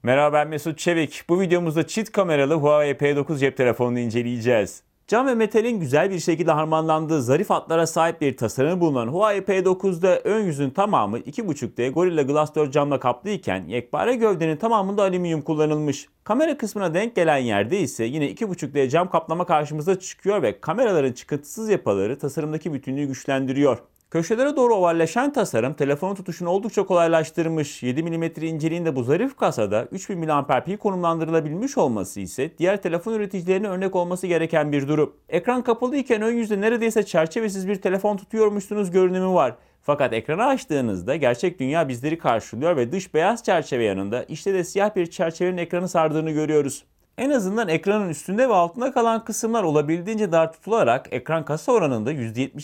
Merhaba, ben Mesut Çevik. Bu videomuzda çift kameralı Huawei P9 cep telefonunu inceleyeceğiz. Cam ve metalin güzel bir şekilde harmanlandığı zarif hatlara sahip bir tasarımı bulunan Huawei P9'da ön yüzün tamamı 2.5D Gorilla Glass 4 camla kaplı iken yekpare gövdenin tamamında alüminyum kullanılmış. Kamera kısmına denk gelen yerde ise yine 2.5D cam kaplama karşımıza çıkıyor ve kameraların çıkıntısız yapıları tasarımdaki bütünlüğü güçlendiriyor. Köşelere doğru ovalleşen tasarım telefonun tutuşunu oldukça kolaylaştırmış. 7 mm inceliğinde bu zarif kasada 3000 mAh pil konumlandırılabilmiş olması ise diğer telefon üreticilerine örnek olması gereken bir durum. Ekran kapalı iken ön yüzde neredeyse çerçevesiz bir telefon tutuyormuşsunuz görünümü var. Fakat ekranı açtığınızda gerçek dünya bizleri karşılıyor ve dış beyaz çerçeve yanında işte de siyah bir çerçevenin ekranı sardığını görüyoruz. En azından ekranın üstünde ve altında kalan kısımlar olabildiğince dar tutularak ekran kasa oranında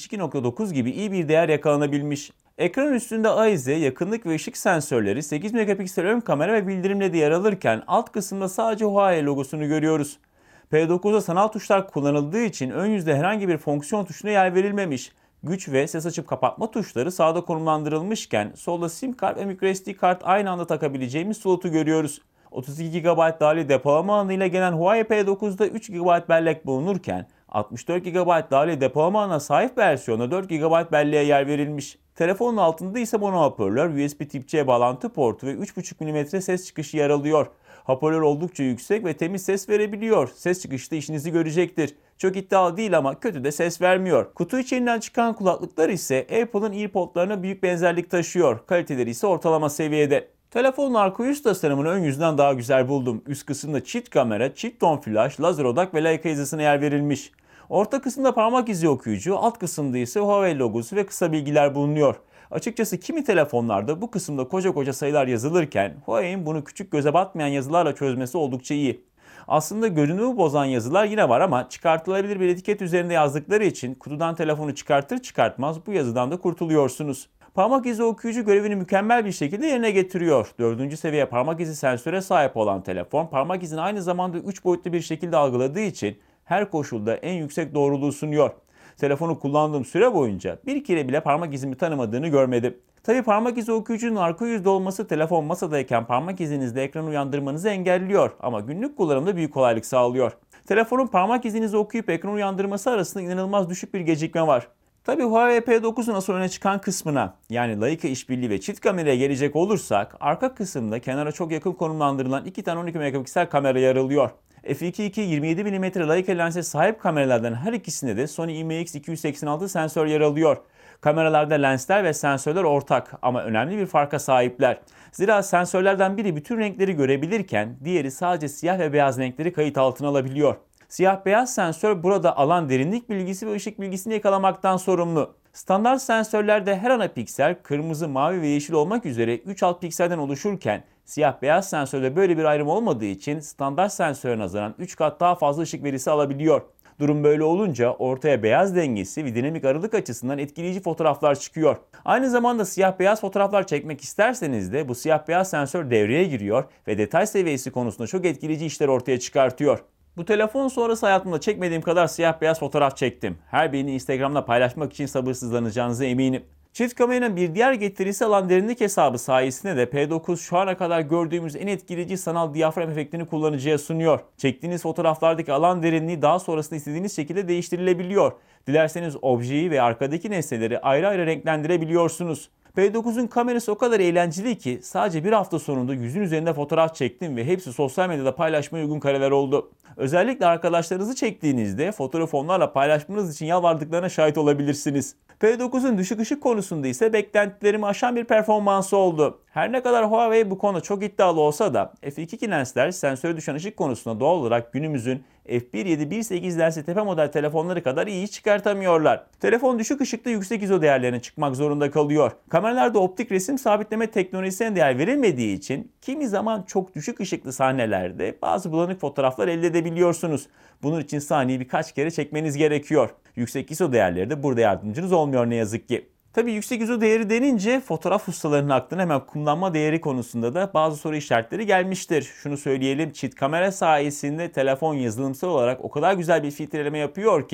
%72.9 gibi iyi bir değer yakalanabilmiş. Ekranın üstünde ayize, yakınlık ve ışık sensörleri, 8 megapiksel ön kamera ve bildirimle de yer alırken alt kısımda sadece Huawei logosunu görüyoruz. P9'da sanal tuşlar kullanıldığı için ön yüzde herhangi bir fonksiyon tuşuna yer verilmemiş. Güç ve ses açıp kapatma tuşları sağda konumlandırılmışken solda SIM kart ve microSD kart aynı anda takabileceğimiz slotu görüyoruz. 32 GB dahili depolama alanıyla gelen Huawei P9'da 3 GB bellek bulunurken 64 GB dahili depolama alanına sahip versiyona 4 GB belleğe yer verilmiş. Telefonun altında ise mono hoparlör, USB Tip-C bağlantı portu ve 3.5 mm ses çıkışı yer alıyor. Hoparlör oldukça yüksek ve temiz ses verebiliyor. Ses çıkışta işinizi görecektir. Çok iddialı değil ama kötü de ses vermiyor. Kutu içinden çıkan kulaklıklar ise Apple'ın AirPod'larına büyük benzerlik taşıyor. Kaliteleri ise ortalama seviyede. Telefonun arka yüz tasarımını ön yüzden daha güzel buldum. Üst kısımda çift kamera, çift ton flash, lazer odak ve Leica hizasına yer verilmiş. Orta kısımda parmak izi okuyucu, alt kısımda ise Huawei logosu ve kısa bilgiler bulunuyor. Açıkçası kimi telefonlarda bu kısımda koca koca sayılar yazılırken Huawei'in bunu küçük göze batmayan yazılarla çözmesi oldukça iyi. Aslında görünümü bozan yazılar yine var ama çıkartılabilir bir etiket üzerinde yazdıkları için kutudan telefonu çıkartır çıkartmaz bu yazıdan da kurtuluyorsunuz. Parmak izi okuyucu görevini mükemmel bir şekilde yerine getiriyor. 4. seviye parmak izi sensöre sahip olan telefon parmak izini aynı zamanda 3 boyutlu bir şekilde algıladığı için her koşulda en yüksek doğruluğu sunuyor. Telefonu kullandığım süre boyunca bir kere bile parmak izimi tanımadığını görmedim. Tabi parmak izi okuyucunun arka yüzde olması telefon masadayken parmak izinizle ekranı uyandırmanızı engelliyor ama günlük kullanımda büyük kolaylık sağlıyor. Telefonun parmak izinizi okuyup ekran uyandırması arasında inanılmaz düşük bir gecikme var. Tabi Huawei P9'un asıl öne çıkan kısmına yani Leica işbirliği ve çift kameraya gelecek olursak arka kısımda kenara çok yakın konumlandırılan 2 tane 12 megapiksel kamera yer alıyor. F2.2 27 mm Leica lense sahip kameralardan her ikisinde de Sony IMX286 sensör yer alıyor. Kameralarda lensler ve sensörler ortak ama önemli bir farka sahipler. Zira sensörlerden biri bütün renkleri görebilirken diğeri sadece siyah ve beyaz renkleri kayıt altına alabiliyor. Siyah beyaz sensör burada alan derinlik bilgisi ve ışık bilgisini yakalamaktan sorumlu. Standart sensörlerde her ana piksel kırmızı, mavi ve yeşil olmak üzere 3 alt pikselden oluşurken siyah beyaz sensörde böyle bir ayrım olmadığı için standart sensöre nazaran 3 kat daha fazla ışık verisi alabiliyor. Durum böyle olunca ortaya beyaz dengesi ve dinamik aralık açısından etkileyici fotoğraflar çıkıyor. Aynı zamanda siyah beyaz fotoğraflar çekmek isterseniz de bu siyah beyaz sensör devreye giriyor ve detay seviyesi konusunda çok etkileyici işler ortaya çıkartıyor. Bu telefon sonrası hayatımda çekmediğim kadar siyah beyaz fotoğraf çektim. Her birini Instagram'da paylaşmak için sabırsızlanacağınıza eminim. Çift kameranın bir diğer getirisi alan derinlik hesabı sayesinde de P9 şu ana kadar gördüğümüz en etkileyici sanal diyafram efektini kullanıcıya sunuyor. Çektiğiniz fotoğraflardaki alan derinliği daha sonrasında istediğiniz şekilde değiştirilebiliyor. Dilerseniz objeyi ve arkadaki nesneleri ayrı ayrı renklendirebiliyorsunuz. P9'un kamerası o kadar eğlenceli ki sadece bir hafta sonunda 100'ün üzerinde fotoğraf çektim ve hepsi sosyal medyada paylaşmaya uygun kareler oldu. Özellikle arkadaşlarınızı çektiğinizde fotoğrafı onlarla paylaşmanız için yalvardıklarına şahit olabilirsiniz. P9'un düşük ışık konusunda ise beklentilerimi aşan bir performansı oldu. Her ne kadar Huawei bu konuda çok iddialı olsa da f2.2 lensler sensöre düşen ışık konusunda doğal olarak günümüzün f1.7-1.8 lensli tepe model telefonları kadar iyi çıkartamıyorlar. Telefon düşük ışıkta yüksek ISO değerlerine çıkmak zorunda kalıyor. Kameralarda optik resim sabitleme teknolojisine değer verilmediği için kimi zaman çok düşük ışıklı sahnelerde bazı bulanık fotoğraflar elde edebiliyorsunuz. Bunun için sahneyi birkaç kere çekmeniz gerekiyor. Yüksek ISO değerleri de burada yardımcınız olmuyor ne yazık ki. Tabii yüksek ISO değeri denince fotoğraf ustalarının aklına hemen kullanma değeri konusunda da bazı soru işaretleri gelmiştir. Şunu söyleyelim, çift kamera sayesinde telefon yazılımsal olarak o kadar güzel bir filtreleme yapıyor ki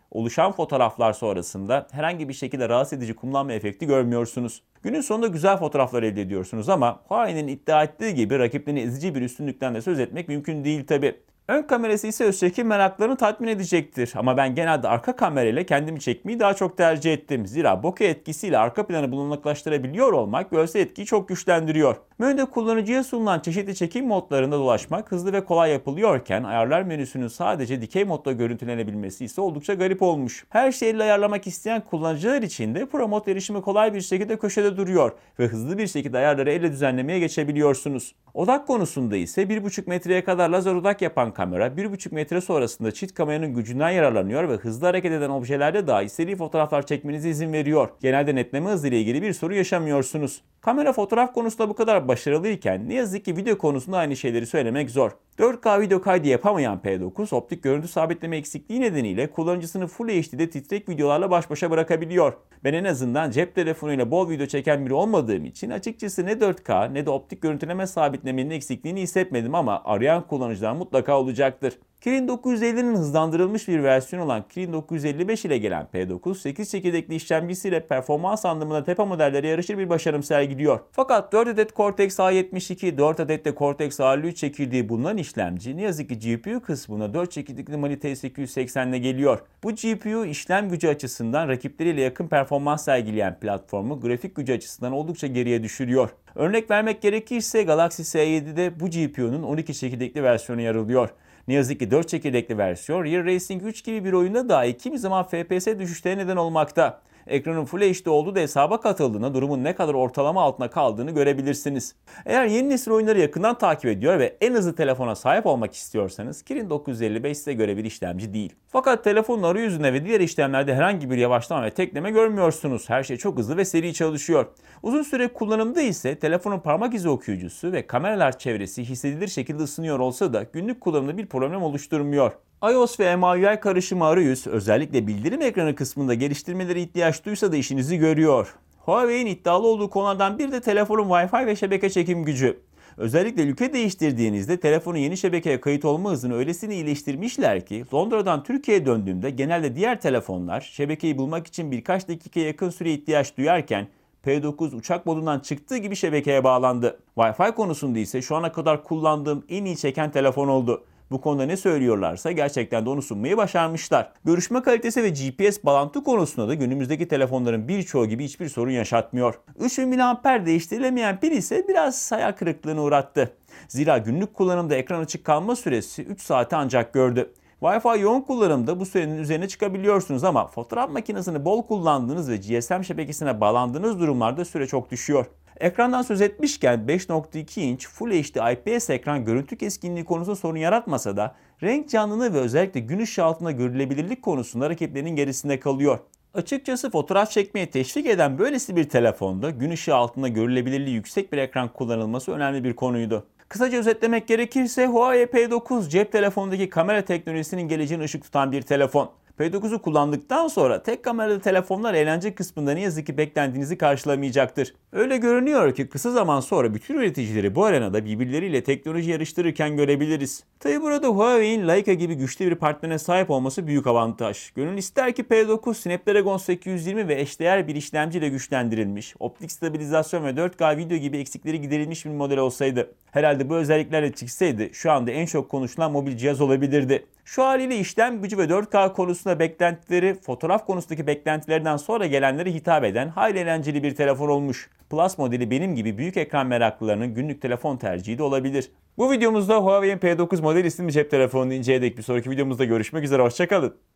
Oluşan fotoğraflar sonrasında herhangi bir şekilde rahatsız edici kumlanma efekti görmüyorsunuz. Günün sonunda güzel fotoğraflar elde ediyorsunuz ama Huawei'nin iddia ettiği gibi rakiplerini ezici bir üstünlükten de söz etmek mümkün değil tabi. Ön kamerası ise öz çekim meraklarını tatmin edecektir ama ben genelde arka kamerayla kendimi çekmeyi daha çok tercih ettim. Zira bokeh etkisiyle arka planı bulanıklaştırabiliyor olmak görsel etkiyi çok güçlendiriyor. Menüde kullanıcıya sunulan çeşitli çekim modlarında dolaşmak hızlı ve kolay yapılıyorken ayarlar menüsünün sadece dikey modda görüntülenebilmesi ise oldukça garip olmuş. Her şeyi elle ayarlamak isteyen kullanıcılar için de Pro Mod erişimi kolay bir şekilde köşede duruyor ve hızlı bir şekilde ayarları elle düzenlemeye geçebiliyorsunuz. Odak konusunda ise 1,5 metreye kadar lazer odak yapan kamera 1,5 metre sonrasında çift kameranın gücünden yararlanıyor ve hızlı hareket eden objelerde dahi seri fotoğraflar çekmenize izin veriyor. Genelde netleme hızı ile ilgili bir sorun yaşamıyorsunuz. Kamera fotoğraf konusunda bu kadar başarılıyken ne yazık ki video konusunda aynı şeyleri söylemek zor. 4K video kaydı yapamayan P9 optik görüntü sabitleme eksikliği nedeniyle kullanıcısını Full HD'de titrek videolarla baş başa bırakabiliyor. Ben en azından cep telefonuyla bol video çeken biri olmadığım için açıkçası ne 4K ne de optik görüntüleme sabitlemenin eksikliğini hissetmedim ama arayan kullanıcılar mutlaka olacaktır. Kirin 950'nin hızlandırılmış bir versiyonu olan Kirin 955 ile gelen P9, 8 çekirdekli işlemcisiyle performans anlamında tepe modellere yarışır bir başarım sergiliyor. Fakat 4 adet Cortex A72, 4 adet de Cortex A53 çekirdeği bulunan işlemci ne yazık ki GPU kısmına 4 çekirdekli Mali T880 ile geliyor. Bu GPU işlem gücü açısından rakipleriyle yakın performans sergileyen platformu grafik gücü açısından oldukça geriye düşürüyor. Örnek vermek gerekirse Galaxy S7'de bu GPU'nun 12 çekirdekli versiyonu yer alıyor. Ne yazık ki 4 çekirdekli versiyon Real Racing 3 gibi bir oyunda dahi kimi zaman FPS düşüşlerine neden olmakta. Ekranın Full HD olduğu da hesaba katıldığında durumun ne kadar ortalama altına kaldığını görebilirsiniz. Eğer yeni nesil oyunları yakından takip ediyor ve en hızlı telefona sahip olmak istiyorsanız Kirin 955 size göre bir işlemci değil. Fakat telefonun arayüzünde ve diğer işlemlerde herhangi bir yavaşlama ve tekleme görmüyorsunuz. Her şey çok hızlı ve seri çalışıyor. Uzun süre kullanımda ise telefonun parmak izi okuyucusu ve kameralar çevresi hissedilir şekilde ısınıyor olsa da günlük kullanımda bir problem oluşturmuyor. iOS ve MIUI karışımı arayüz özellikle bildirim ekranı kısmında geliştirmelere ihtiyaç duysa da işinizi görüyor. Huawei'in iddialı olduğu konulardan biri de telefonun Wi-Fi ve şebeke çekim gücü. Özellikle ülke değiştirdiğinizde telefonun yeni şebekeye kayıt olma hızını öylesine iyileştirmişler ki Londra'dan Türkiye'ye döndüğümde genelde diğer telefonlar şebekeyi bulmak için birkaç dakikaya yakın süre ihtiyaç duyarken P9 uçak modundan çıktığı gibi şebekeye bağlandı. Wi-Fi konusunda ise şu ana kadar kullandığım en iyi çeken telefon oldu. Bu konuda ne söylüyorlarsa gerçekten de onu sunmayı başarmışlar. Görüşme kalitesi ve GPS bağlantı konusunda da günümüzdeki telefonların birçoğu gibi hiçbir sorun yaşatmıyor. 3000 mAh değiştirilemeyen pil ise biraz hayal kırıklığına uğrattı. Zira günlük kullanımda ekran açık kalma süresi 3 saati ancak gördü. Wi-Fi yoğun kullanımda bu sürenin üzerine çıkabiliyorsunuz ama fotoğraf makinesini bol kullandığınız ve GSM şebekesine bağlandığınız durumlarda süre çok düşüyor. Ekrandan söz etmişken 5.2 inç Full HD IPS ekran görüntü keskinliği konusunda sorun yaratmasa da renk canlılığı ve özellikle gün ışığı altında görülebilirlik konusunda rakiplerinin gerisinde kalıyor. Açıkçası fotoğraf çekmeye teşvik eden böylesi bir telefonda gün ışığı altında görülebilirliği yüksek bir ekran kullanılması önemli bir konuydu. Kısaca özetlemek gerekirse Huawei P9 cep telefonundaki kamera teknolojisinin geleceğine ışık tutan bir telefon. P9'u kullandıktan sonra tek kameralı telefonlar eğlence kısmında ne yazık ki beklentinizi karşılamayacaktır. Öyle görünüyor ki kısa zaman sonra bütün üreticileri bu arenada birbirleriyle teknoloji yarıştırırken görebiliriz. Tabi burada Huawei'in Leica gibi güçlü bir partnere sahip olması büyük avantaj. Gönül ister ki P9 Snapdragon 820 ve eşdeğer bir işlemciyle güçlendirilmiş, optik stabilizasyon ve 4K video gibi eksikleri giderilmiş bir model olsaydı. Herhalde bu özelliklerle çıksaydı şu anda en çok konuşulan mobil cihaz olabilirdi. Şu haliyle işlem gücü ve 4K konusunda beklentileri, fotoğraf konusundaki beklentilerden sonra gelenlere hitap eden hayli eğlenceli bir telefon olmuş. Plus modeli benim gibi büyük ekran meraklılarının günlük telefon tercihi de olabilir. Bu videomuzda Huawei'in P9 model isimli cep telefonunu inceledik. Bir sonraki videomuzda görüşmek üzere, hoşçakalın.